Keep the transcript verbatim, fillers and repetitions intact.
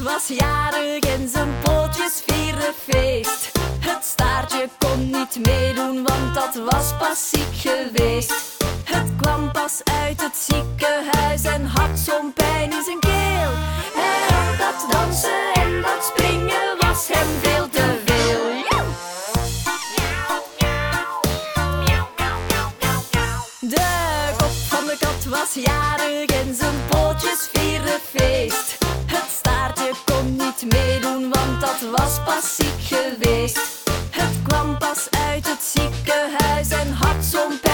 was jarig en zijn pootjes vieren feest. Het staartje kon niet meedoen, want dat was pas ziek geweest. Het kwam pas uit het ziekenhuis en had zo'n pijn in zijn keel. En dat dansen en dat springen was hem veel te veel. De kop van de kat was jarig en zijn pootjes vieren feest. Het staartje kon niet meedoen, want dat was pas ziek geweest. Het kwam pas uit het ziekenhuis en had zo'n pijn